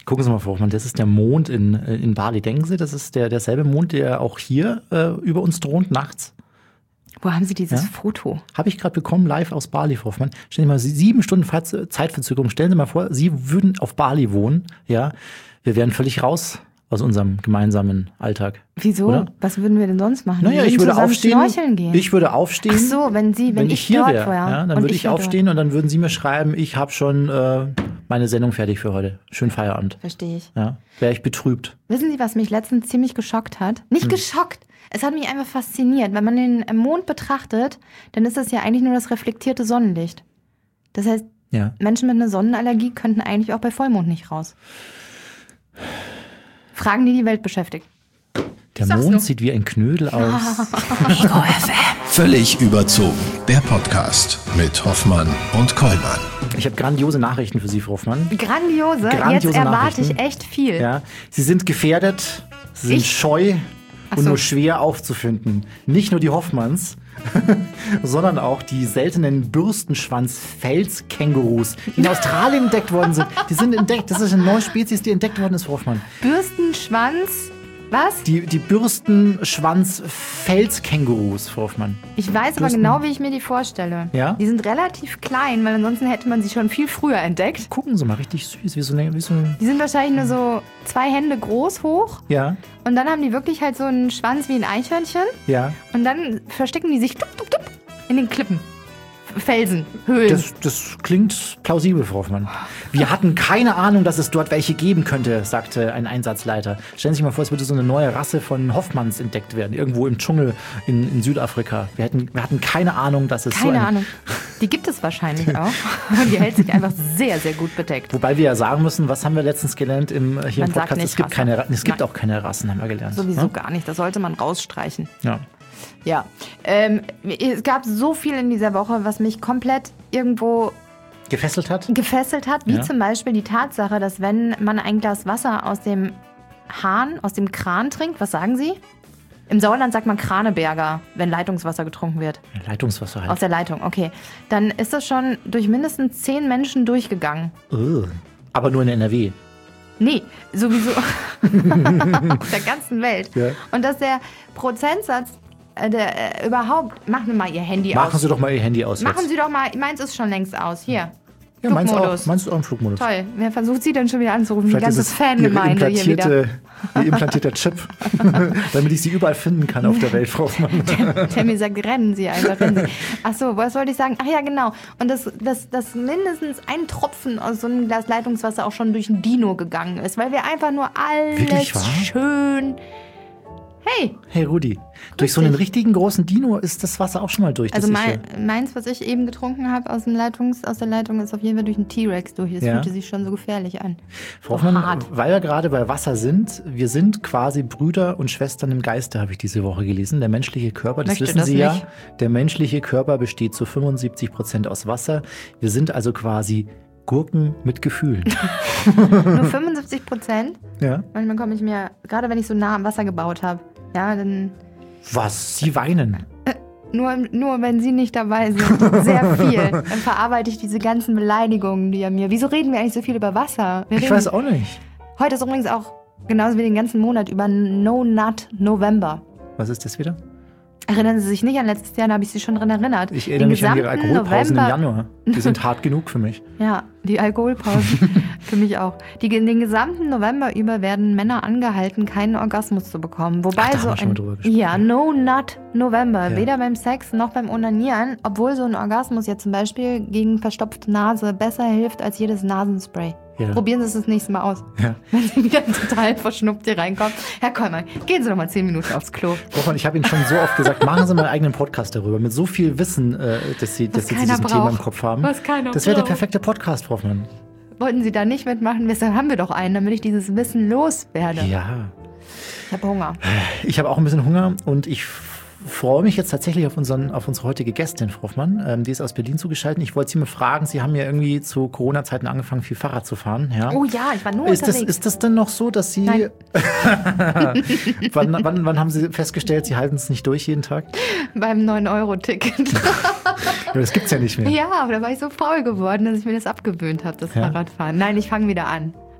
Gucken Sie mal, Frau Hoffmann, das ist der Mond in Bali. Denken Sie, das ist derselbe Mond, der auch hier über uns thront nachts? Wo haben Sie dieses Foto? Habe ich gerade bekommen, live aus Bali, Frau Hoffmann. Stellen Sie mal 7 Stunden Zeitverzögerung. Stellen Sie mal vor, Sie würden auf Bali wohnen. Ja, wir wären völlig raus aus unserem gemeinsamen Alltag. Wieso? Oder? Was würden wir denn sonst machen? Naja, ich würde aufstehen. Schnorcheln gehen. Ich würde aufstehen. Ach so, wenn ich hier dort wäre, wäre. Dann würde ich aufstehen und dann würden Sie mir schreiben, ich habe schon meine Sendung fertig für heute. Schönen Feierabend. Verstehe ich. Ja, wäre ich betrübt. Wissen Sie, was mich letztens ziemlich geschockt hat? Nicht geschockt. Es hat mich einfach fasziniert. Wenn man den Mond betrachtet, dann ist das ja eigentlich nur das reflektierte Sonnenlicht. Das heißt, Menschen mit einer Sonnenallergie könnten eigentlich auch bei Vollmond nicht raus. Fragen, die Welt beschäftigt. Der Mond sieht wie ein Knödel aus. Ego FM. Völlig überzogen. Der Podcast mit Hoffmann und Kollmann. Ich habe grandiose Nachrichten für Sie, Frau Hoffmann. Grandiose? Jetzt erwarte ich echt viel. Ja, Sie sind gefährdet, Sie sind scheu und nur schwer aufzufinden. Nicht nur die Hoffmanns, sondern auch die seltenen Bürstenschwanz-Felskängurus, die in Australien entdeckt worden sind. Die sind entdeckt. Das ist eine neue Spezies, die entdeckt worden ist, Frau Hoffmann. Bürstenschwanz? Was? Die Bürstenschwanz-Felskängurus, Frau Hoffmann. Ich weiß aber genau, wie ich mir die vorstelle. Ja? Die sind relativ klein, weil ansonsten hätte man sie schon viel früher entdeckt. Gucken Sie mal, richtig süß. Wie so Die sind wahrscheinlich nur so 2 Hände groß hoch. Ja. Und dann haben die wirklich halt so einen Schwanz wie ein Eichhörnchen. Ja. Und dann verstecken die sich in den Klippen. Felsen, Höhlen. Das klingt plausibel, Frau Hoffmann. Wir hatten keine Ahnung, dass es dort welche geben könnte, sagte ein Einsatzleiter. Stellen Sie sich mal vor, es würde so eine neue Rasse von Hoffmanns entdeckt werden, irgendwo im Dschungel in Südafrika. Wir hatten keine Ahnung, dass es keine Ahnung. Die gibt es wahrscheinlich auch. Und die hält sich einfach sehr, sehr gut bedeckt. Wobei wir ja sagen müssen, was haben wir letztens gelernt hier im Podcast? Es gibt auch keine Rassen, haben wir gelernt. Sowieso gar nicht. Das sollte man rausstreichen. Ja. Ja, es gab so viel in dieser Woche, was mich komplett irgendwo gefesselt hat, wie zum Beispiel die Tatsache, dass wenn man ein Glas Wasser aus dem Hahn, aus dem Kran trinkt, was sagen Sie? Im Sauerland sagt man Kraneberger, wenn Leitungswasser getrunken wird. Leitungswasser halt. Aus der Leitung, okay. Dann ist das schon durch mindestens 10 Menschen durchgegangen. Aber nur in NRW. Nee, sowieso auf der ganzen Welt. Ja. Und dass der Prozentsatz überhaupt, machen wir mal Ihr Handy aus. Machen Sie doch mal Ihr Handy aus. Machen Sie doch mal, meins ist schon längst aus. Hier. Ja, meins ist auch im Flugmodus. Toll. Wer versucht Sie denn schon wieder anzurufen? Die ganze Fangemeinde hier wieder. Ihr implantierter Chip, damit ich Sie überall finden kann auf der Welt, Frau Hoffmann. Der mir sagt, rennen Sie einfach, rennen Sie. Ach so, was wollte ich sagen? Ach ja, genau. Und dass mindestens ein Tropfen aus so einem Glas Leitungswasser auch schon durch ein Dino gegangen ist, weil wir einfach nur alles schön... Hey Rudi, durch so einen richtigen großen Dino ist das Wasser auch schon mal durch. Also meins, was ich eben getrunken habe aus der Leitung, ist auf jeden Fall durch einen T-Rex durch. Das fühlte sich schon so gefährlich an. Frau Hoffmann, weil wir gerade bei Wasser sind, wir sind quasi Brüder und Schwestern im Geiste, habe ich diese Woche gelesen. Der menschliche Körper, das wissen Sie ja, der menschliche Körper besteht zu 75% aus Wasser. Wir sind also quasi Gurken mit Gefühlen. Nur 75%? Ja. Manchmal komme ich mir, gerade wenn ich so nah am Wasser gebaut habe, ja, dann... Was? Sie weinen? Nur wenn Sie nicht dabei sind. Sehr viel. Dann verarbeite ich diese ganzen Beleidigungen, die er mir... Wieso reden wir eigentlich so viel über Wasser? Ich weiß auch nicht. Heute ist übrigens auch, genauso wie den ganzen Monat, über No Nut November. Was ist das wieder? Erinnern Sie sich nicht an letztes Jahr, da habe ich Sie schon dran erinnert. Ich erinnere mich an Ihre Alkoholpausen im Januar. Die sind hart genug für mich. Ja, die Alkoholpausen für mich auch. Den gesamten November über werden Männer angehalten, keinen Orgasmus zu bekommen. Wobei da haben wir schon mal drüber gesprochen. Ja, No Nut November. Ja. Weder beim Sex noch beim Onanieren, obwohl so ein Orgasmus jetzt zum Beispiel gegen verstopfte Nase besser hilft als jedes Nasenspray. Ja. Probieren Sie es das nächste Mal aus. Ja. Wenn Sie wieder total verschnupft hier reinkommen. Herr Kollmann, gehen Sie noch mal 10 Minuten aufs Klo. Hoffmann, ich habe Ihnen schon so oft gesagt, machen Sie mal einen eigenen Podcast darüber. Mit so viel Wissen, dass Sie zu diesem Thema im Kopf haben. Das wäre der perfekte Podcast, Hoffmann. Wollten Sie da nicht mitmachen? Deshalb haben wir doch einen, damit ich dieses Wissen loswerde. Ja. Ich habe Hunger. Ich habe auch ein bisschen Hunger und ich freue mich jetzt tatsächlich auf unsere heutige Gästin, Frau Hoffmann. Die ist aus Berlin zugeschaltet. Ich wollte Sie mal fragen, Sie haben ja irgendwie zu Corona-Zeiten angefangen, viel Fahrrad zu fahren. Ja? Oh ja, ich war nur unterwegs. Ist das denn noch so, dass Sie... Nein. wann haben Sie festgestellt, Sie halten es nicht durch jeden Tag? Beim 9-Euro-Ticket. Das gibt's ja nicht mehr. Ja, aber da war ich so faul geworden, dass ich mir das abgewöhnt habe, das Fahrradfahren. Nein, ich fange wieder an.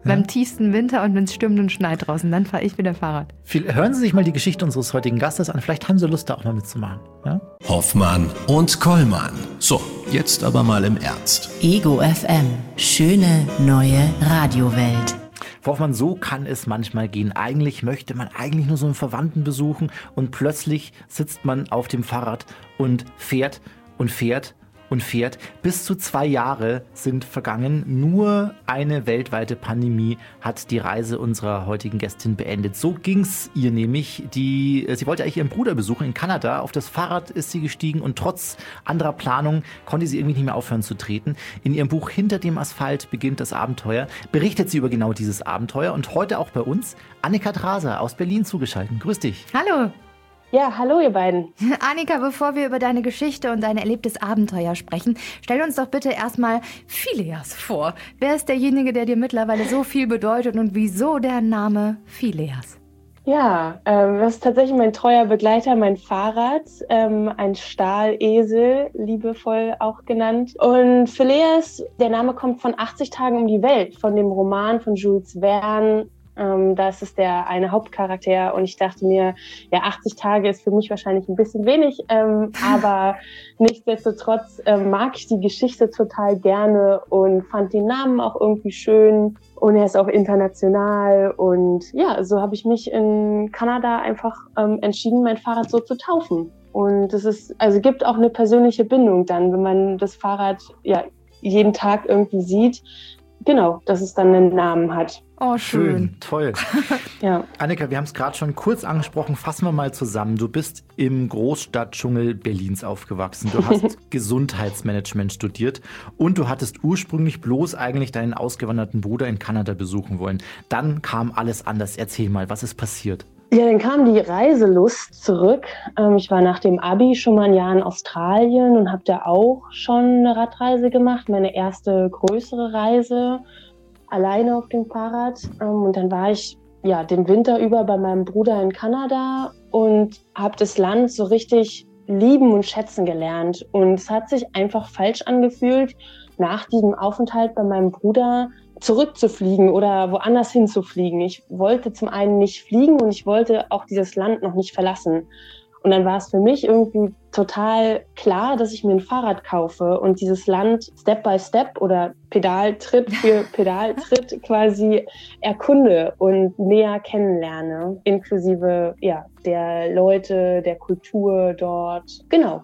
beim tiefsten Winter und wenn es stürmt und schneit draußen. Dann fahre ich wieder Fahrrad. Hören Sie sich mal die Geschichte unseres heutigen Gastes an. Vielleicht haben Sie Lust, da auch mal mitzumachen. Ja? Hoffmann und Kollmann. So, jetzt aber mal im Ernst. Ego FM. Schöne neue Radiowelt. Frau Hoffmann, so kann es manchmal gehen. Eigentlich möchte man nur so einen Verwandten besuchen und plötzlich sitzt man auf dem Fahrrad und fährt und fährt und fährt. Bis zu 2 Jahre sind vergangen. Nur eine weltweite Pandemie hat die Reise unserer heutigen Gästin beendet. So ging's ihr nämlich. Sie wollte eigentlich ihren Bruder besuchen in Kanada. Auf das Fahrrad ist sie gestiegen und trotz anderer Planung konnte sie irgendwie nicht mehr aufhören zu treten. In ihrem Buch Hinter dem Asphalt beginnt das Abenteuer berichtet sie über genau dieses Abenteuer. Und heute auch bei uns Annika Draser aus Berlin zugeschaltet. Grüß dich. Hallo. Ja, hallo ihr beiden. Annika, bevor wir über deine Geschichte und dein erlebtes Abenteuer sprechen, stell uns doch bitte erstmal Phileas vor. Wer ist derjenige, der dir mittlerweile so viel bedeutet und wieso der Name Phileas? Ja, das ist tatsächlich mein treuer Begleiter, mein Fahrrad, ein Stahlesel, liebevoll auch genannt. Und Phileas, der Name kommt von 80 Tagen um die Welt, von dem Roman von Jules Verne. Da ist es der eine Hauptcharakter und ich dachte mir, ja, 80 Tage ist für mich wahrscheinlich ein bisschen wenig, aber nichtsdestotrotz mag ich die Geschichte total gerne und fand den Namen auch irgendwie schön und er ist auch international und ja, so habe ich mich in Kanada einfach entschieden, mein Fahrrad so zu taufen. Und es ist, also gibt auch eine persönliche Bindung dann, wenn man das Fahrrad ja jeden Tag irgendwie sieht. Genau, dass es dann einen Namen hat. Oh, schön. Toll. Ja. Annika, wir haben es gerade schon kurz angesprochen. Fassen wir mal zusammen. Du bist im Großstadtdschungel Berlins aufgewachsen. Du hast Gesundheitsmanagement studiert und du hattest ursprünglich bloß eigentlich deinen ausgewanderten Bruder in Kanada besuchen wollen. Dann kam alles anders. Erzähl mal, was ist passiert? Ja, dann kam die Reiselust zurück. Ich war nach dem Abi schon mal ein Jahr in Australien und habe da auch schon eine Radreise gemacht. Meine erste größere Reise, alleine auf dem Fahrrad. Und dann war ich ja den Winter über bei meinem Bruder in Kanada und habe das Land so richtig lieben und schätzen gelernt. Und es hat sich einfach falsch angefühlt, nach diesem Aufenthalt bei meinem Bruder zurückzufliegen oder woanders hinzufliegen. Ich wollte zum einen nicht fliegen und ich wollte auch dieses Land noch nicht verlassen. Und dann war es für mich irgendwie total klar, dass ich mir ein Fahrrad kaufe und dieses Land Step by Step oder Pedaltritt für Pedaltritt quasi erkunde und näher kennenlerne, inklusive ja, der Leute, der Kultur dort. Genau.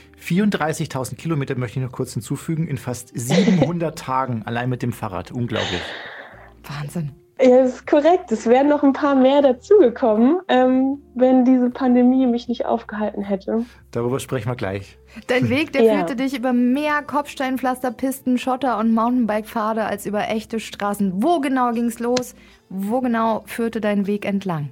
34.000 Kilometer möchte ich noch kurz hinzufügen, in fast 700 Tagen allein mit dem Fahrrad. Unglaublich. Wahnsinn. Ja, das ist korrekt. Es wären noch ein paar mehr dazugekommen, wenn diese Pandemie mich nicht aufgehalten hätte. Darüber sprechen wir gleich. Dein Weg, der führte dich über mehr Kopfsteinpflasterpisten, Schotter und Mountainbike-Pfade als über echte Straßen. Wo genau ging's los? Wo genau führte dein Weg entlang?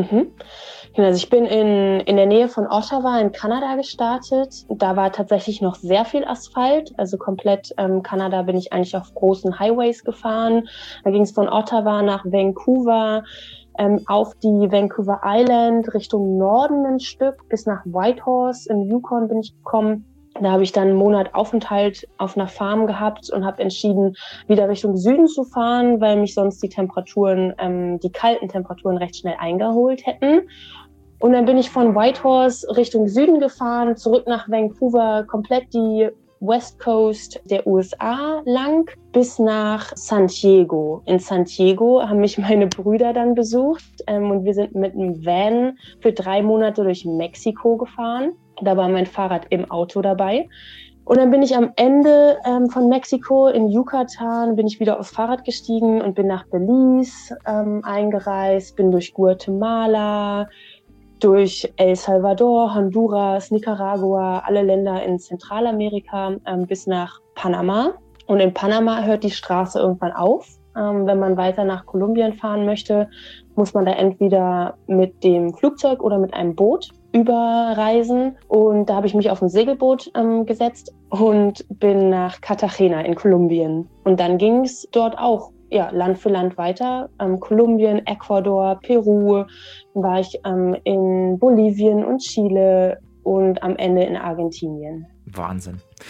Also ich bin in der Nähe von Ottawa in Kanada gestartet. Da war tatsächlich noch sehr viel Asphalt. Also komplett Kanada bin ich eigentlich auf großen Highways gefahren. Da ging es von Ottawa nach Vancouver, auf die Vancouver Island Richtung Norden ein Stück, bis nach Whitehorse in Yukon bin ich gekommen. Da habe ich dann einen Monat Aufenthalt auf einer Farm gehabt und habe entschieden, wieder Richtung Süden zu fahren, weil mich sonst die Temperaturen, die kalten Temperaturen recht schnell eingeholt hätten. Und dann bin ich von Whitehorse Richtung Süden gefahren, zurück nach Vancouver, komplett die West Coast der USA lang, bis nach San Diego. In San Diego haben mich meine Brüder dann besucht und wir sind mit einem Van für 3 Monate durch Mexiko gefahren. Da war mein Fahrrad im Auto dabei. Und dann bin ich am Ende von Mexiko in Yucatan, bin ich wieder aufs Fahrrad gestiegen und bin nach Belize eingereist, bin durch Guatemala, durch El Salvador, Honduras, Nicaragua, alle Länder in Zentralamerika bis nach Panama. Und in Panama hört die Straße irgendwann auf. Wenn man weiter nach Kolumbien fahren möchte, muss man da entweder mit dem Flugzeug oder mit einem Boot überreisen. Und da habe ich mich auf ein Segelboot gesetzt und bin nach Cartagena in Kolumbien. Und dann ging es dort auch Land für Land weiter. Kolumbien, Ecuador, Peru, dann war ich in Bolivien und Chile und am Ende in Argentinien. Wahnsinn.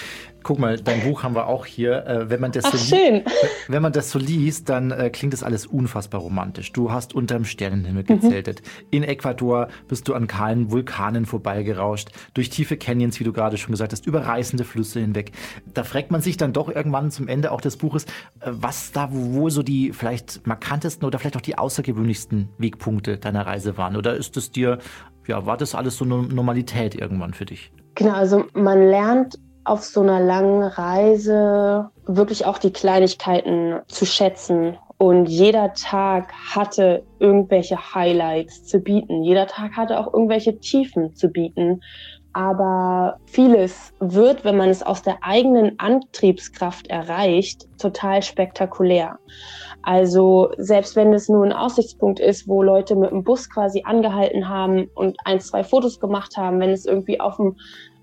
Guck mal, dein Buch haben wir auch hier. Wenn man das wenn man das so liest, dann klingt das alles unfassbar romantisch. Du hast unterm Sternenhimmel gezeltet. In Ecuador bist du an kahlen Vulkanen vorbeigerauscht, durch tiefe Canyons, wie du gerade schon gesagt hast, über reißende Flüsse hinweg. Da fragt man sich dann doch irgendwann zum Ende auch des Buches, was da wohl so die vielleicht markantesten oder vielleicht auch die außergewöhnlichsten Wegpunkte deiner Reise waren. Oder ist es dir, war das alles so eine Normalität irgendwann für dich? Genau, also man lernt auf so einer langen Reise wirklich auch die Kleinigkeiten zu schätzen. Und jeder Tag hatte irgendwelche Highlights zu bieten. Jeder Tag hatte auch irgendwelche Tiefen zu bieten. Aber vieles wird, wenn man es aus der eigenen Antriebskraft erreicht, total spektakulär. Also selbst wenn es nur ein Aussichtspunkt ist, wo Leute mit dem Bus quasi angehalten haben und 1, 2 Fotos gemacht haben, wenn es irgendwie auf dem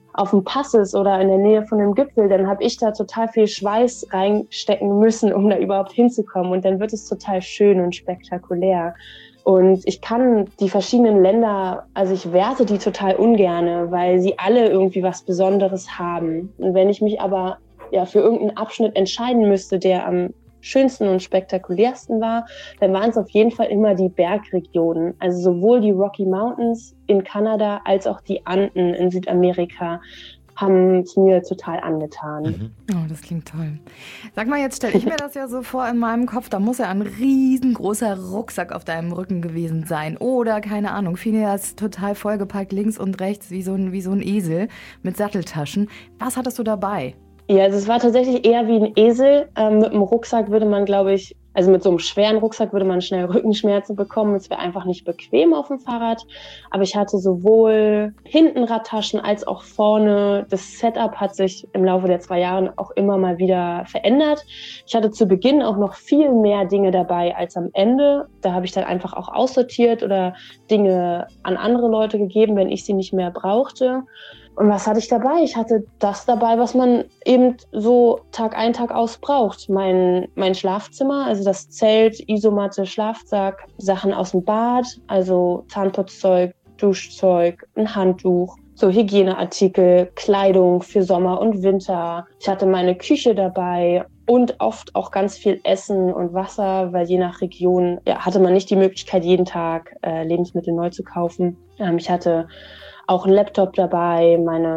Pass ist oder in der Nähe von dem Gipfel, dann habe ich da total viel Schweiß reinstecken müssen, um da überhaupt hinzukommen. Und dann wird es total schön und spektakulär. Und ich kann die verschiedenen Länder, also ich werte die total ungerne, weil sie alle irgendwie was Besonderes haben. Und wenn ich mich aber für irgendeinen Abschnitt entscheiden müsste, der am schönsten und spektakulärsten war, dann waren es auf jeden Fall immer die Bergregionen. Also sowohl die Rocky Mountains in Kanada als auch die Anden in Südamerika haben es mir total angetan. Oh, das klingt toll. Sag mal, jetzt stelle ich mir das ja so vor in meinem Kopf, da muss ja ein riesengroßer Rucksack auf deinem Rücken gewesen sein. Oder, keine Ahnung, Phineas total vollgepackt links und rechts wie so ein Esel mit Satteltaschen. Was hattest du dabei? Ja, also es war tatsächlich eher wie ein Esel. Mit einem Rucksack würde man, glaube ich, also mit so einem schweren Rucksack würde man schnell Rückenschmerzen bekommen. Es wäre einfach nicht bequem auf dem Fahrrad. Aber ich hatte sowohl hinten Radtaschen als auch vorne. Das Setup hat sich im Laufe der 2 Jahre auch immer mal wieder verändert. Ich hatte zu Beginn auch noch viel mehr Dinge dabei als am Ende. Da habe ich dann einfach auch aussortiert oder Dinge an andere Leute gegeben, wenn ich sie nicht mehr brauchte. Und was hatte ich dabei? Ich hatte das dabei, was man eben so Tag ein, Tag aus braucht. Mein Schlafzimmer, also das Zelt, Isomatte, Schlafsack, Sachen aus dem Bad, also Zahnputzzeug, Duschzeug, ein Handtuch, so Hygieneartikel, Kleidung für Sommer und Winter. Ich hatte meine Küche dabei und oft auch ganz viel Essen und Wasser, weil je nach Region hatte man nicht die Möglichkeit, jeden Tag Lebensmittel neu zu kaufen. Ich hatte auch ein Laptop dabei,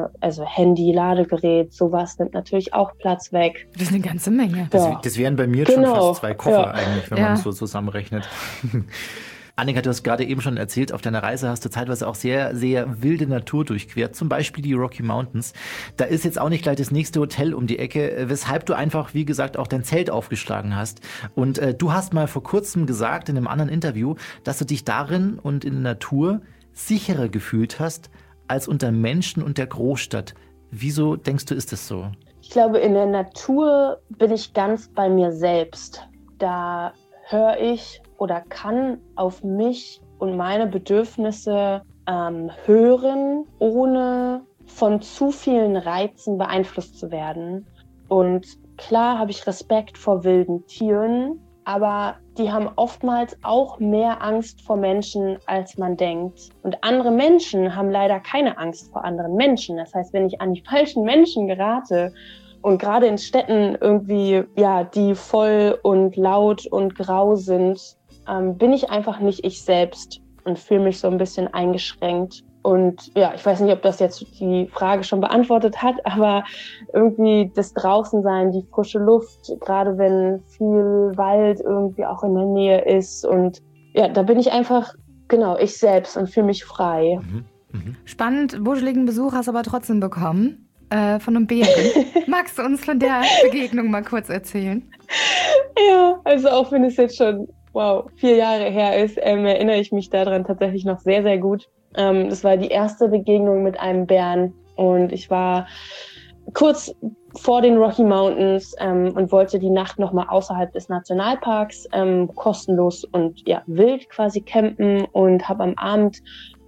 Handy, Ladegerät, sowas nimmt natürlich auch Platz weg. Das ist eine ganze Menge. Das wären bei mir schon fast 2 Koffer eigentlich, wenn man es so zusammenrechnet. Annika, du hast gerade eben schon erzählt, auf deiner Reise hast du zeitweise auch sehr, sehr wilde Natur durchquert, zum Beispiel die Rocky Mountains. Da ist jetzt auch nicht gleich das nächste Hotel um die Ecke, weshalb du einfach, wie gesagt, auch dein Zelt aufgeschlagen hast. Und du hast mal vor kurzem gesagt in einem anderen Interview, dass du dich darin und in der Natur sicherer gefühlt hast als unter Menschen und der Großstadt. Wieso denkst du, ist das so? Ich glaube, in der Natur bin ich ganz bei mir selbst. Da höre ich oder kann auf mich und meine Bedürfnisse hören, ohne von zu vielen Reizen beeinflusst zu werden. Und klar habe ich Respekt vor wilden Tieren, aber die haben oftmals auch mehr Angst vor Menschen, als man denkt. Und andere Menschen haben leider keine Angst vor anderen Menschen. Das heißt, wenn ich an die falschen Menschen gerate und gerade in Städten irgendwie, die voll und laut und grau sind, bin ich einfach nicht ich selbst und fühle mich so ein bisschen eingeschränkt. Und ich weiß nicht, ob das jetzt die Frage schon beantwortet hat, aber irgendwie das Draußensein, die frische Luft, gerade wenn viel Wald irgendwie auch in der Nähe ist. Und da bin ich einfach, ich selbst und fühle mich frei. Spannend, wuscheligen Besuch hast du aber trotzdem bekommen von einem Bären. Magst du uns von der Begegnung mal kurz erzählen? Ja, also auch wenn es jetzt schon 4 Jahre her ist, erinnere ich mich daran tatsächlich noch sehr, sehr gut. Das war die erste Begegnung mit einem Bären und ich war kurz vor den Rocky Mountains und wollte die Nacht nochmal außerhalb des Nationalparks kostenlos und wild quasi campen und habe am Abend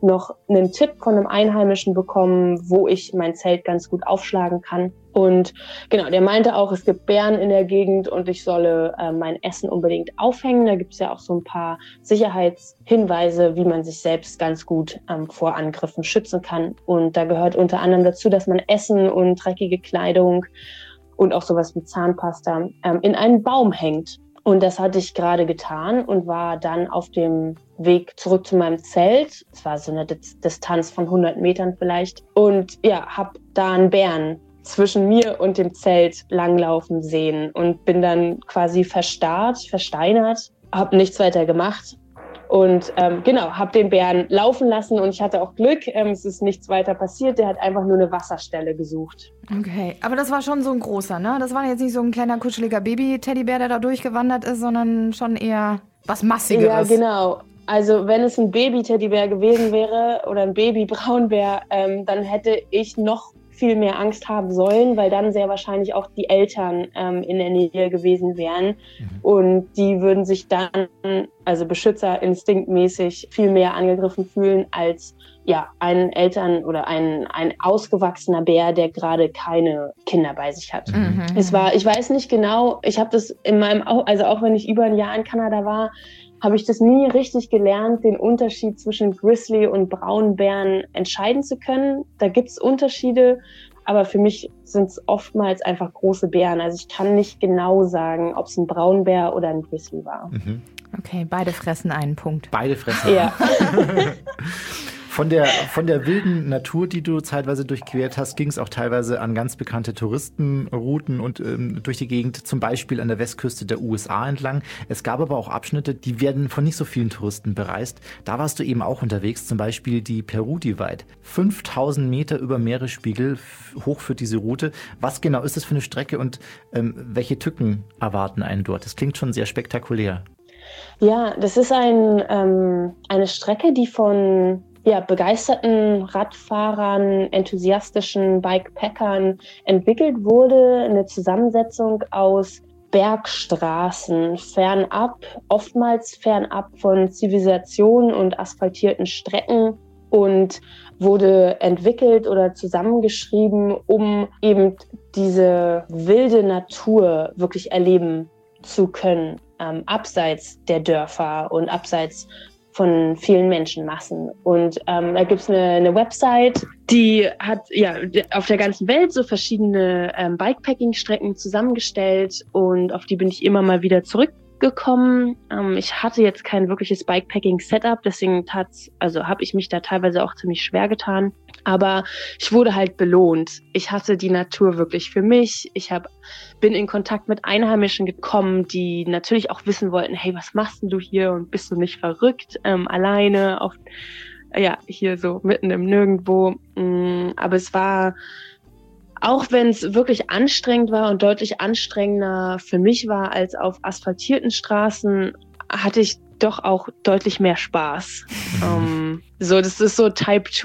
noch einen Tipp von einem Einheimischen bekommen, wo ich mein Zelt ganz gut aufschlagen kann. Und genau, der meinte auch, es gibt Bären in der Gegend und ich solle mein Essen unbedingt aufhängen. Da gibt es ja auch so ein paar Sicherheitshinweise, wie man sich selbst ganz gut vor Angriffen schützen kann. Und da gehört unter anderem dazu, dass man Essen und dreckige Kleidung und auch sowas wie Zahnpasta in einen Baum hängt. Und das hatte ich gerade getan und war dann auf dem Weg zurück zu meinem Zelt. Es war so eine Distanz von 100 Metern vielleicht. Und ja, habe da einen Bären zwischen mir und dem Zelt langlaufen sehen und bin dann quasi versteinert, habe nichts weiter gemacht und habe den Bären laufen lassen und ich hatte auch Glück, es ist nichts weiter passiert, der hat einfach nur eine Wasserstelle gesucht. Okay, aber das war schon so ein großer, ne? Das war jetzt nicht so ein kleiner kuscheliger Baby-Teddybär, der da durchgewandert ist, sondern schon eher was Massigeres. Ja, genau. Also wenn es ein Baby-Teddybär gewesen wäre oder ein Baby-Braunbär, dann hätte ich noch viel mehr Angst haben sollen, weil dann sehr wahrscheinlich auch die Eltern in der Nähe gewesen wären. Und die würden sich dann, also beschützerinstinktmäßig, viel mehr angegriffen fühlen als ein Eltern- oder ein ausgewachsener Bär, der gerade keine Kinder bei sich hat. Ich weiß nicht genau, ich habe das auch wenn ich über ein Jahr in Kanada war, habe ich das nie richtig gelernt, den Unterschied zwischen Grizzly und Braunbären entscheiden zu können. Da gibt es Unterschiede, aber für mich sind es oftmals einfach große Bären. Also ich kann nicht genau sagen, ob es ein Braunbär oder ein Grizzly war. Okay, beide fressen einen Punkt. Beide fressen. Ja. Von der wilden Natur, die du zeitweise durchquert hast, ging es auch teilweise an ganz bekannte Touristenrouten und durch die Gegend, zum Beispiel an der Westküste der USA entlang. Es gab aber auch Abschnitte, die werden von nicht so vielen Touristen bereist. Da warst du eben auch unterwegs, zum Beispiel die Peru Divide. 5000 Meter über Meeresspiegel hoch für diese Route. Was genau ist das für eine Strecke und welche Tücken erwarten einen dort? Das klingt schon sehr spektakulär. Ja, das ist eine Strecke, die von begeisterten Radfahrern, enthusiastischen Bikepackern entwickelt wurde. Eine Zusammensetzung aus Bergstraßen, oftmals fernab von Zivilisation und asphaltierten Strecken und wurde entwickelt oder zusammengeschrieben, um eben diese wilde Natur wirklich erleben zu können, abseits der Dörfer und abseits von vielen Menschenmassen. Und da gibt es eine Website, die hat auf der ganzen Welt so verschiedene Bikepacking-Strecken zusammengestellt und auf die bin ich immer mal wieder zurückgekommen. Ich hatte jetzt kein wirkliches Bikepacking-Setup, deswegen habe ich mich da teilweise auch ziemlich schwer getan. Aber ich wurde halt belohnt. Ich hatte die Natur wirklich für mich. Bin in Kontakt mit Einheimischen gekommen, die natürlich auch wissen wollten, hey, was machst denn du hier und bist du nicht verrückt, alleine hier so mitten im Nirgendwo. Aber es war, auch wenn es wirklich anstrengend war und deutlich anstrengender für mich war als auf asphaltierten Straßen, hatte ich doch auch deutlich mehr Spaß. Das ist so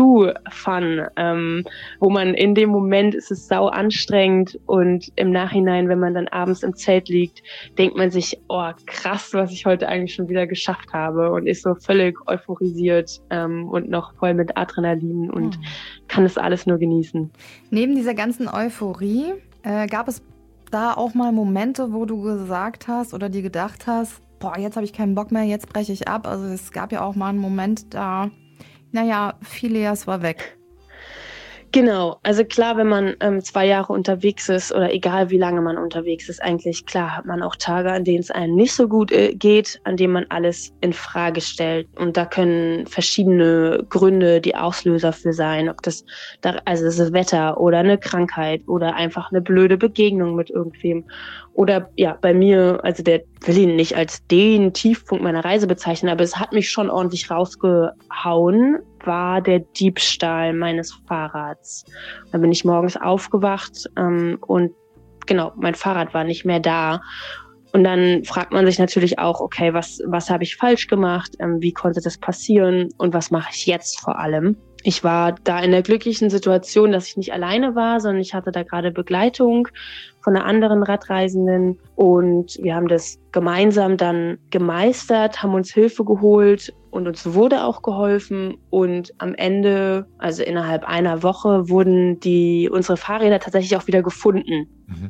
Type-2-Fun, wo man in dem Moment ist es sau anstrengend und im Nachhinein, wenn man dann abends im Zelt liegt, denkt man sich, oh krass, was ich heute eigentlich schon wieder geschafft habe und ist so völlig euphorisiert und noch voll mit Adrenalin und kann das alles nur genießen. Neben dieser ganzen Euphorie gab es da auch mal Momente, wo du gesagt hast oder dir gedacht hast, jetzt habe ich keinen Bock mehr, jetzt breche ich ab. Also es gab ja auch mal einen Moment, da, Phileas war weg. Genau, also klar, wenn man 2 Jahre unterwegs ist oder egal wie lange man unterwegs ist, eigentlich klar hat man auch Tage, an denen es einem nicht so gut geht, an denen man alles in Frage stellt. Und da können verschiedene Gründe die Auslöser für sein, ob das Wetter oder eine Krankheit oder einfach eine blöde Begegnung mit irgendwem. Oder bei mir, also der will ihn nicht als den Tiefpunkt meiner Reise bezeichnen, aber es hat mich schon ordentlich rausgehauen, war der Diebstahl meines Fahrrads. Da bin ich morgens aufgewacht und genau, mein Fahrrad war nicht mehr da. Und dann fragt man sich natürlich auch, okay, was habe ich falsch gemacht? Wie konnte das passieren? Und was mache ich jetzt vor allem? Ich war da in der glücklichen Situation, dass ich nicht alleine war, sondern ich hatte da gerade Begleitung von einer anderen Radreisenden. Und wir haben das gemeinsam dann gemeistert, haben uns Hilfe geholt und uns wurde auch geholfen. Und am Ende, also innerhalb einer Woche, wurden unsere Fahrräder tatsächlich auch wieder gefunden.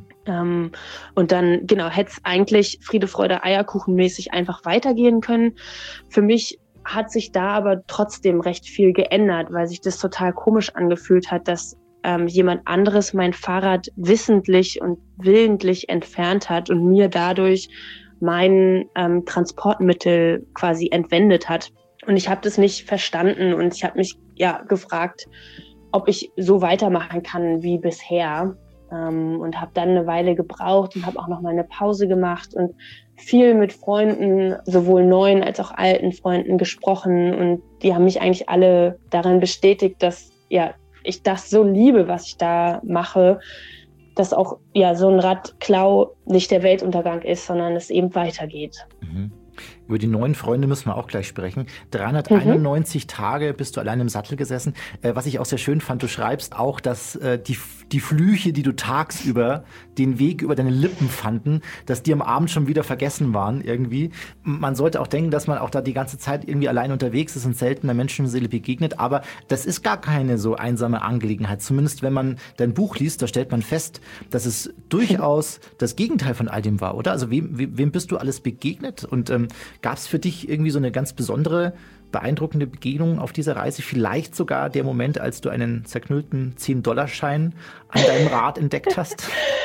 Und dann, hätte es eigentlich Friede, Freude, Eierkuchen mäßig einfach weitergehen können. Für mich hat sich da aber trotzdem recht viel geändert, weil sich das total komisch angefühlt hat, dass jemand anderes mein Fahrrad wissentlich und willentlich entfernt hat und mir dadurch mein Transportmittel quasi entwendet hat. Und ich habe das nicht verstanden und ich habe mich gefragt, ob ich so weitermachen kann wie bisher. Und habe dann eine Weile gebraucht und habe auch noch mal eine Pause gemacht und viel mit Freunden, sowohl neuen als auch alten Freunden gesprochen. Und die haben mich eigentlich alle darin bestätigt, dass ich das so liebe, was ich da mache, dass auch so ein Radklau nicht der Weltuntergang ist, sondern es eben weitergeht. Mhm. Über die neuen Freunde müssen wir auch gleich sprechen. 391 Tage bist du allein im Sattel gesessen. Was ich auch sehr schön fand, du schreibst auch, dass die Flüche, die du tagsüber den Weg über deine Lippen fanden, dass die am Abend schon wieder vergessen waren irgendwie. Man sollte auch denken, dass man auch da die ganze Zeit irgendwie allein unterwegs ist und selten der Menschenseele begegnet. Aber das ist gar keine so einsame Angelegenheit. Zumindest wenn man dein Buch liest, da stellt man fest, dass es durchaus das Gegenteil von all dem war, oder? Also wem bist du alles begegnet? Und gab es für dich irgendwie so eine ganz besondere, beeindruckende Begegnung auf dieser Reise? Vielleicht sogar der Moment, als du einen zerknüllten 10-$-Schein an deinem Rad entdeckt hast?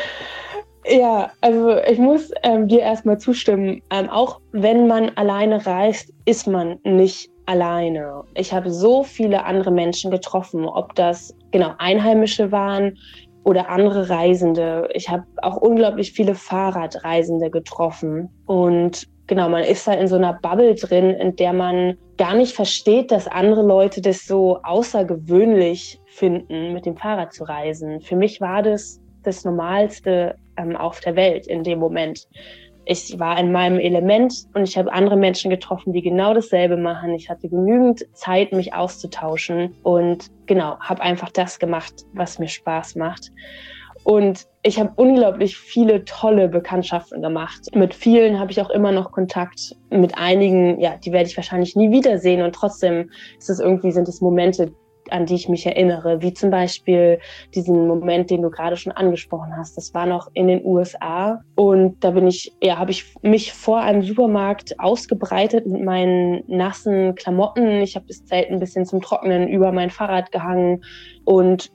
Ja, also ich muss dir erstmal zustimmen. Auch wenn man alleine reist, ist man nicht alleine. Ich habe so viele andere Menschen getroffen, ob das Einheimische waren oder andere Reisende. Ich habe auch unglaublich viele Fahrradreisende getroffen. Und man ist da in so einer Bubble drin, in der man gar nicht versteht, dass andere Leute das so außergewöhnlich finden, mit dem Fahrrad zu reisen. Für mich war das Normalste auf der Welt in dem Moment. Ich war in meinem Element und ich habe andere Menschen getroffen, die genau dasselbe machen. Ich hatte genügend Zeit, mich auszutauschen und habe einfach das gemacht, was mir Spaß macht. Und ich habe unglaublich viele tolle Bekanntschaften gemacht. Mit vielen habe ich auch immer noch Kontakt. Mit einigen, die werde ich wahrscheinlich nie wiedersehen. Und trotzdem sind es Momente, an die ich mich erinnere. Wie zum Beispiel diesen Moment, den du gerade schon angesprochen hast. Das war noch in den USA. Und da habe ich mich vor einem Supermarkt ausgebreitet mit meinen nassen Klamotten. Ich habe das Zelt ein bisschen zum Trocknen über mein Fahrrad gehangen. Und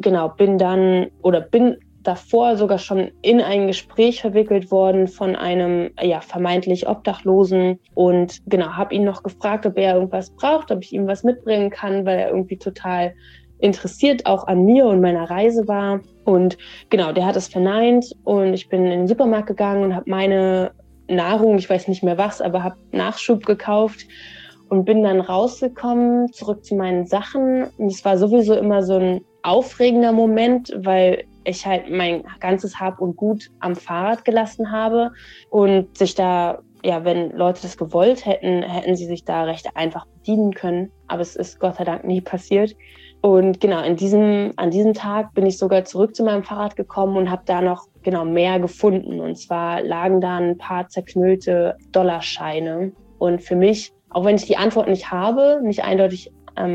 bin davor sogar schon in ein Gespräch verwickelt worden von einem vermeintlich Obdachlosen und habe ihn noch gefragt, ob er irgendwas braucht, ob ich ihm was mitbringen kann, weil er irgendwie total interessiert auch an mir und meiner Reise war. Und der hat es verneint und ich bin in den Supermarkt gegangen und habe meine Nahrung, ich weiß nicht mehr was, aber habe Nachschub gekauft und bin dann rausgekommen, zurück zu meinen Sachen. Und es war sowieso immer so ein aufregender Moment, weil ich halt mein ganzes Hab und Gut am Fahrrad gelassen habe und sich da, wenn Leute das gewollt hätten, hätten sie sich da recht einfach bedienen können. Aber es ist Gott sei Dank nie passiert. Und an diesem Tag bin ich sogar zurück zu meinem Fahrrad gekommen und habe da noch mehr gefunden. Und zwar lagen da ein paar zerknüllte $-Scheine. Und für mich, auch wenn ich die Antwort nicht habe, nicht eindeutig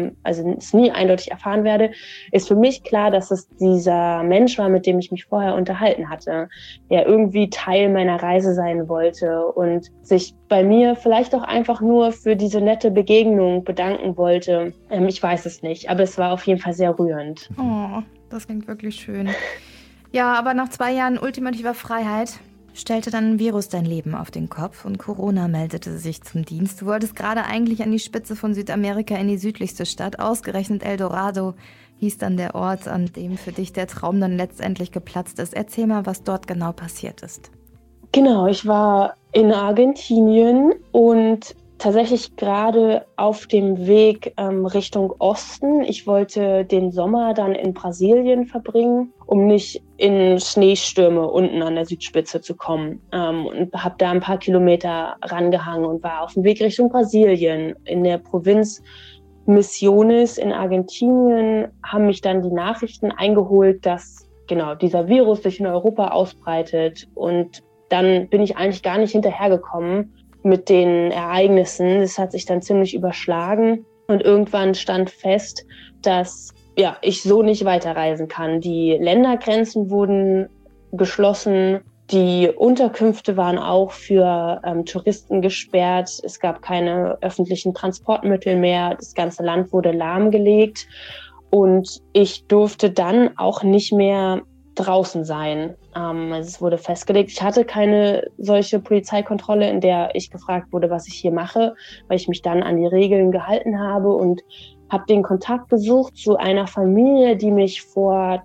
es nie eindeutig erfahren werde, ist für mich klar, dass es dieser Mensch war, mit dem ich mich vorher unterhalten hatte, der irgendwie Teil meiner Reise sein wollte und sich bei mir vielleicht auch einfach nur für diese nette Begegnung bedanken wollte. Ich weiß es nicht, aber es war auf jeden Fall sehr rührend. Oh, das klingt wirklich schön. Ja, aber nach 2 Jahren ultimativer Freiheit stellte dann ein Virus dein Leben auf den Kopf und Corona meldete sich zum Dienst. Du wolltest gerade eigentlich an die Spitze von Südamerika in die südlichste Stadt. Ausgerechnet El Dorado hieß dann der Ort, an dem für dich der Traum dann letztendlich geplatzt ist. Erzähl mal, was dort genau passiert ist. Genau, ich war in Argentinien und tatsächlich gerade auf dem Weg Richtung Osten. Ich wollte den Sommer dann in Brasilien verbringen, um nicht in Schneestürme unten an der Südspitze zu kommen. Und habe da ein paar Kilometer rangehangen und war auf dem Weg Richtung Brasilien. In der Provinz Misiones in Argentinien haben mich dann die Nachrichten eingeholt, dass dieser Virus sich in Europa ausbreitet. Und dann bin ich eigentlich gar nicht hinterhergekommen mit den Ereignissen. Das hat sich dann ziemlich überschlagen. Und irgendwann stand fest, dass ich so nicht weiterreisen kann. Die Ländergrenzen wurden geschlossen. Die Unterkünfte waren auch für Touristen gesperrt. Es gab keine öffentlichen Transportmittel mehr. Das ganze Land wurde lahmgelegt. Und ich durfte dann auch nicht mehr draußen sein. Es wurde festgelegt, ich hatte keine solche Polizeikontrolle, in der ich gefragt wurde, was ich hier mache, weil ich mich dann an die Regeln gehalten habe und habe den Kontakt gesucht zu einer Familie, die mich vor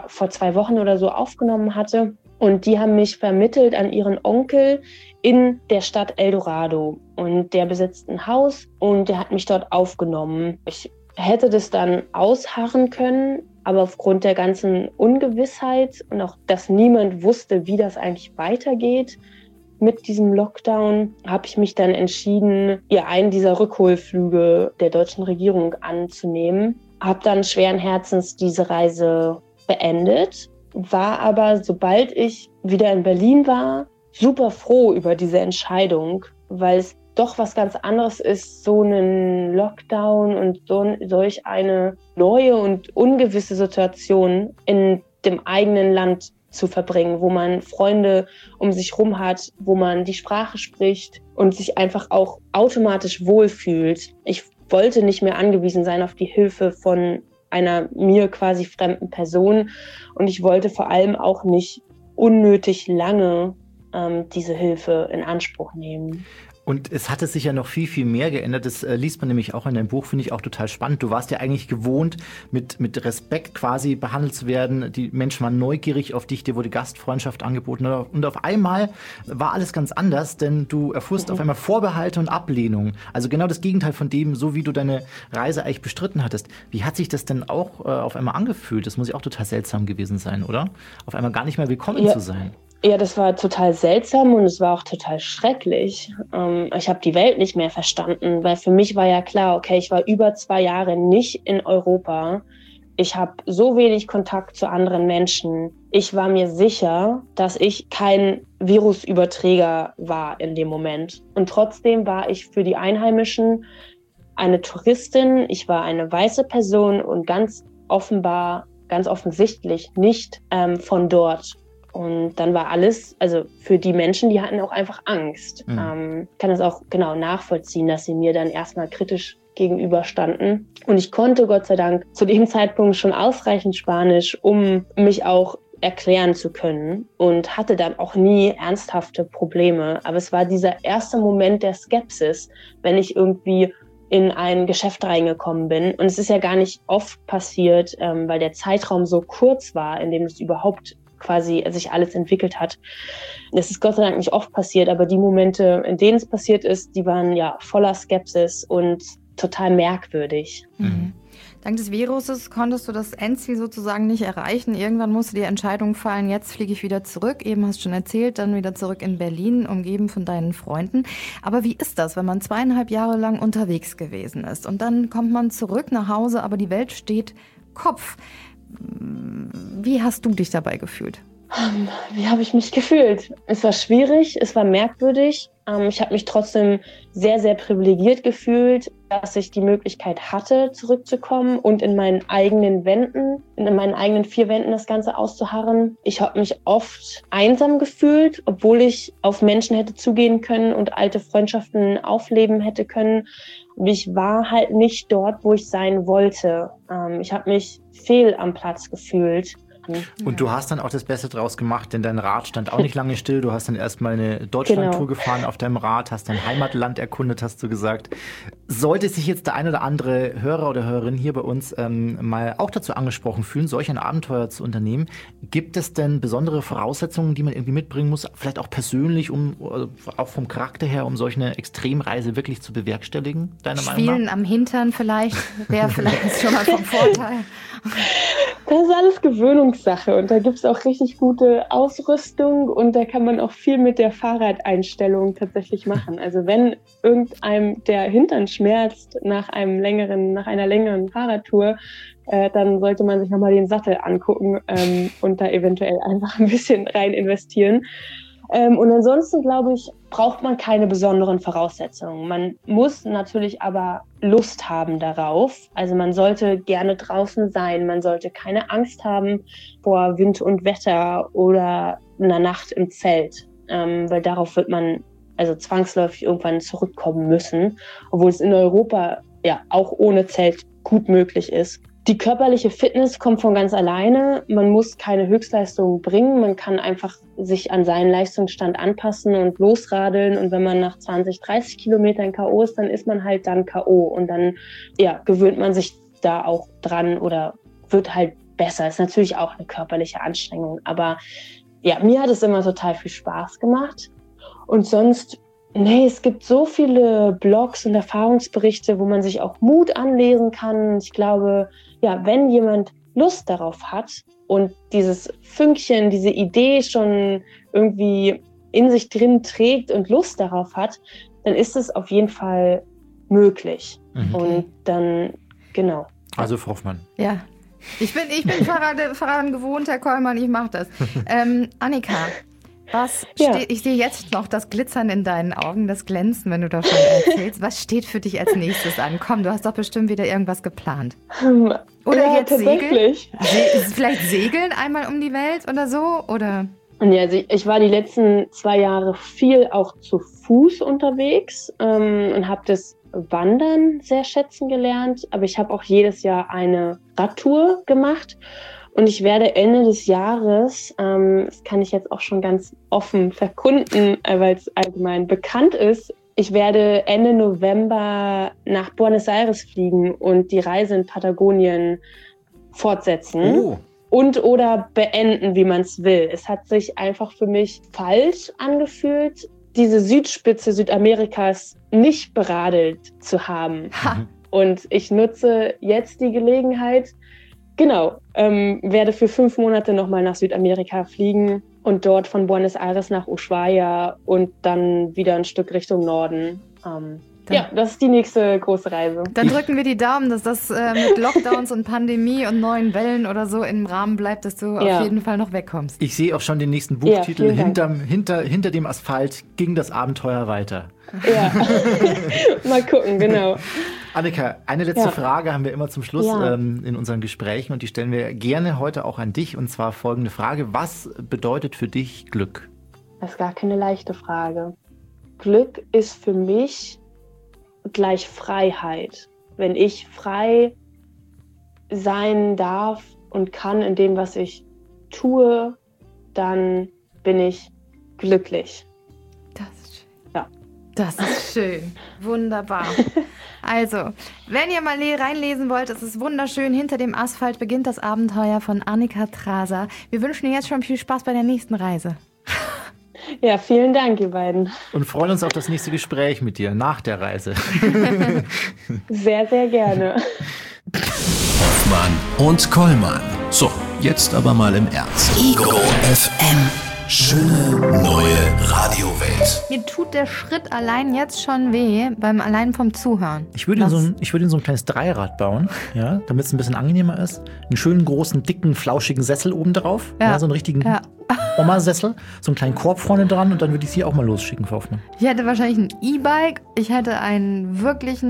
2 Wochen oder so aufgenommen hatte. Und die haben mich vermittelt an ihren Onkel in der Stadt El Dorado. Und der besitzt ein Haus und der hat mich dort aufgenommen. Ich hätte das dann ausharren können, aber aufgrund der ganzen Ungewissheit und auch, dass niemand wusste, wie das eigentlich weitergeht mit diesem Lockdown, habe ich mich dann entschieden, einen dieser Rückholflüge der deutschen Regierung anzunehmen. Habe dann schweren Herzens diese Reise beendet, war aber, sobald ich wieder in Berlin war, super froh über diese Entscheidung, weil es doch was ganz anderes ist, so einen Lockdown und solch eine neue und ungewisse Situation in dem eigenen Land zu verbringen, wo man Freunde um sich rum hat, wo man die Sprache spricht und sich einfach auch automatisch wohlfühlt. Ich wollte nicht mehr angewiesen sein auf die Hilfe von einer mir quasi fremden Person und ich wollte vor allem auch nicht unnötig lange diese Hilfe in Anspruch nehmen. Und es hatte sich ja noch viel, viel mehr geändert. Das liest man nämlich auch in deinem Buch, finde ich auch total spannend. Du warst ja eigentlich gewohnt, mit Respekt quasi behandelt zu werden. Die Menschen waren neugierig auf dich, dir wurde Gastfreundschaft angeboten. Und auf einmal war alles ganz anders, denn du erfuhrst auf einmal Vorbehalte und Ablehnung. Also genau das Gegenteil von dem, so wie du deine Reise eigentlich bestritten hattest. Wie hat sich das denn auch auf einmal angefühlt? Das muss ja auch total seltsam gewesen sein, oder? Auf einmal gar nicht mehr willkommen zu sein. Ja, das war total seltsam und es war auch total schrecklich. Ich habe die Welt nicht mehr verstanden, weil für mich war ja klar, okay, ich war über 2 Jahre nicht in Europa. Ich habe so wenig Kontakt zu anderen Menschen. Ich war mir sicher, dass ich kein Virusüberträger war in dem Moment. Und trotzdem war ich für die Einheimischen eine Touristin. Ich war eine weiße Person und ganz offensichtlich nicht von dort. Und dann war alles, also für die Menschen, die hatten auch einfach Angst. Ich kann das auch genau nachvollziehen, dass sie mir dann erstmal kritisch gegenüberstanden. Und ich konnte Gott sei Dank zu dem Zeitpunkt schon ausreichend Spanisch, um mich auch erklären zu können und hatte dann auch nie ernsthafte Probleme. Aber es war dieser erste Moment der Skepsis, wenn ich irgendwie in ein Geschäft reingekommen bin. Und es ist ja gar nicht oft passiert, weil der Zeitraum so kurz war, in dem es überhaupt quasi sich alles entwickelt hat. Es ist Gott sei Dank nicht oft passiert, aber die Momente, in denen es passiert ist, die waren ja voller Skepsis und total merkwürdig. Mhm. Dank des Viruses konntest du das Endziel sozusagen nicht erreichen. Irgendwann musste die Entscheidung fallen, jetzt fliege ich wieder zurück. Eben hast du schon erzählt, dann wieder zurück in Berlin, umgeben von deinen Freunden. Aber wie ist das, wenn man 2,5 Jahre lang unterwegs gewesen ist? Und dann kommt man zurück nach Hause, aber die Welt steht Kopf. Wie hast du dich dabei gefühlt? Wie habe ich mich gefühlt? Es war schwierig, es war merkwürdig. Ich habe mich trotzdem sehr, sehr privilegiert gefühlt, dass ich die Möglichkeit hatte, zurückzukommen und in meinen eigenen 4 Wänden das Ganze auszuharren. Ich habe mich oft einsam gefühlt, obwohl ich auf Menschen hätte zugehen können und alte Freundschaften aufleben hätte können. Ich war halt nicht dort, wo ich sein wollte. Ich habe mich fehl am Platz gefühlt. Und du hast dann auch das Beste draus gemacht, denn dein Rad stand auch nicht lange still. Du hast dann erstmal eine Deutschlandtour gefahren auf deinem Rad, hast dein Heimatland erkundet, hast du gesagt. Sollte sich jetzt der ein oder andere Hörer oder Hörerin hier bei uns mal auch dazu angesprochen fühlen, solch ein Abenteuer zu unternehmen, gibt es denn besondere Voraussetzungen, die man irgendwie mitbringen muss, vielleicht auch persönlich, auch vom Charakter her, um solch eine Extremreise wirklich zu bewerkstelligen, deiner Meinung nach? Spielen am Hintern vielleicht, wäre vielleicht schon mal vom Vorteil. Das ist alles Gewöhnungssache und da gibt es auch richtig gute Ausrüstung und da kann man auch viel mit der Fahrradeinstellung tatsächlich machen. Also wenn irgendeinem der Hintern schmerzt nach einer längeren Fahrradtour, dann sollte man sich nochmal den Sattel angucken und da eventuell einfach ein bisschen rein investieren. Und ansonsten, glaube ich, braucht man keine besonderen Voraussetzungen. Man muss natürlich aber Lust haben darauf. Also man sollte gerne draußen sein. Man sollte keine Angst haben vor Wind und Wetter oder einer Nacht im Zelt. Weil darauf wird man also zwangsläufig irgendwann zurückkommen müssen. Obwohl es in Europa ja auch ohne Zelt gut möglich ist. Die körperliche Fitness kommt von ganz alleine. Man muss keine Höchstleistungen bringen. Man kann einfach sich an seinen Leistungsstand anpassen und losradeln. Und wenn man nach 20, 30 Kilometern K.O. ist, dann ist man halt dann K.O. Und dann gewöhnt man sich da auch dran oder wird halt besser. Ist natürlich auch eine körperliche Anstrengung. Aber ja, mir hat es immer total viel Spaß gemacht. Und sonst... es gibt so viele Blogs und Erfahrungsberichte, wo man sich auch Mut anlesen kann. Ich glaube, wenn jemand Lust darauf hat und dieses Fünkchen, diese Idee schon irgendwie in sich drin trägt und Lust darauf hat, dann ist es auf jeden Fall möglich. Und dann, genau. Also Frau Hoffmann. Ja, ich bin Fahrrad gewohnt, Herr Kollmann, ich mache das. Annika. Ich sehe jetzt noch das Glitzern in deinen Augen, das Glänzen, wenn du davon erzählst. Was steht für dich als nächstes an? Komm, du hast doch bestimmt wieder irgendwas geplant. Oder jetzt Segeln? Vielleicht segeln einmal um die Welt oder so? Oder? Ja, also ich war die letzten 2 Jahre viel auch zu Fuß unterwegs und habe das Wandern sehr schätzen gelernt. Aber ich habe auch jedes Jahr eine Radtour gemacht. Und ich werde Ende des Jahres, das kann ich jetzt auch schon ganz offen verkunden, weil es allgemein bekannt ist, ich werde Ende November nach Buenos Aires fliegen und die Reise in Patagonien fortsetzen. Oh. Und oder beenden, wie man es will. Es hat sich einfach für mich falsch angefühlt, diese Südspitze Südamerikas nicht beradelt zu haben. Und ich nutze jetzt die Gelegenheit, werde für 5 Monate nochmal nach Südamerika fliegen und dort von Buenos Aires nach Ushuaia und dann wieder ein Stück Richtung Norden. Das ist die nächste große Reise. Dann drücken wir die Daumen, dass das mit Lockdowns und Pandemie und neuen Wellen oder so im Rahmen bleibt, dass du auf jeden Fall noch wegkommst. Ich sehe auch schon den nächsten Buchtitel. Hinter dem Asphalt ging das Abenteuer weiter. Ja, mal gucken, genau. Annika, eine letzte Frage haben wir immer zum Schluss in unseren Gesprächen und die stellen wir gerne heute auch an dich. Und zwar folgende Frage: Was bedeutet für dich Glück? Das ist gar keine leichte Frage. Glück ist für mich gleich Freiheit. Wenn ich frei sein darf und kann in dem, was ich tue, dann bin ich glücklich. Das ist schön. Ja. Das ist schön. Wunderbar. Also, wenn ihr mal reinlesen wollt, es ist wunderschön. Hinter dem Asphalt beginnt das Abenteuer von Annika Traser. Wir wünschen dir jetzt schon viel Spaß bei der nächsten Reise. Ja, vielen Dank, ihr beiden. Und freuen uns auf das nächste Gespräch mit dir nach der Reise. Sehr, sehr gerne. Hoffmann und Kollmann. So, jetzt aber mal im Ernst. Ego FM. Schöne neue Radiowelt. Mir tut der Schritt allein jetzt schon weh, allein vom Zuhören. Ich würde in so ein kleines Dreirad bauen, ja, damit es ein bisschen angenehmer ist. Einen schönen, großen, dicken, flauschigen Sessel oben drauf. Ja, so einen richtigen Oma-Sessel. So einen kleinen Korb vorne dran und dann würde ich sie auch mal losschicken, Frau Hoffmann. Ich hätte wahrscheinlich ein E-Bike. Ich hätte einen wirklich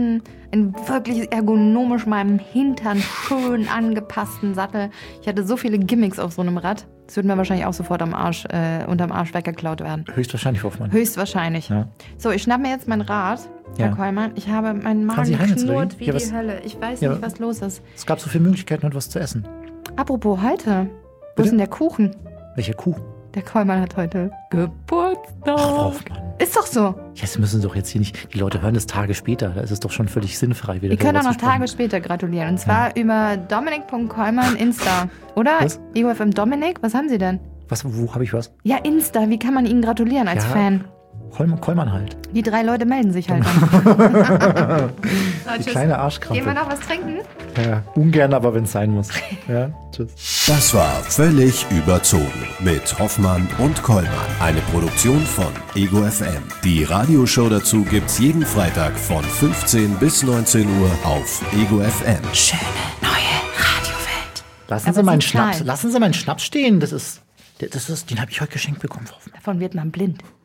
ergonomisch meinem Hintern schön angepassten Sattel. Ich hätte so viele Gimmicks auf so einem Rad. Das würde mir wahrscheinlich auch sofort unterm Arsch weggeklaut werden. Höchstwahrscheinlich, Hoffmann. Höchstwahrscheinlich. Ja. So, ich schnapp mir jetzt mein Rad, Herr Kollmann. Ich habe meinen Magen knurrt wie die Hölle. Ich weiß nicht, was los ist. Es gab so viele Möglichkeiten, heute was zu essen. Apropos heute. Wo ist denn der Kuchen? Welcher Kuchen? Der Kollmann hat heute Geburtstag. Ach, ist doch so. Ja, Sie müssen doch jetzt hier nicht, die Leute hören das Tage später, da ist es doch schon völlig sinnfrei. Wir können auch noch Tage später gratulieren. Und zwar über Dominik.Kollmann Insta. Oder? Was? EgoFM Dominik, was haben Sie denn? Wo habe ich was? Ja, Insta, wie kann man Ihnen gratulieren als Fan? Kollmann halt. Die 3 Leute melden sich halt dann. Die kleine Arschkrampe. Gehen wir noch was trinken? Ja, ungern, aber wenn es sein muss. Ja, tschüss. Das war Völlig überzogen mit Hoffmann und Kollmann. Eine Produktion von Ego FM. Die Radioshow dazu gibt's jeden Freitag von 15 bis 19 Uhr auf Ego FM. Schöne neue Radiowelt. Lassen Sie meinen Schnaps stehen. Den habe ich heute geschenkt bekommen. Davon wird man blind.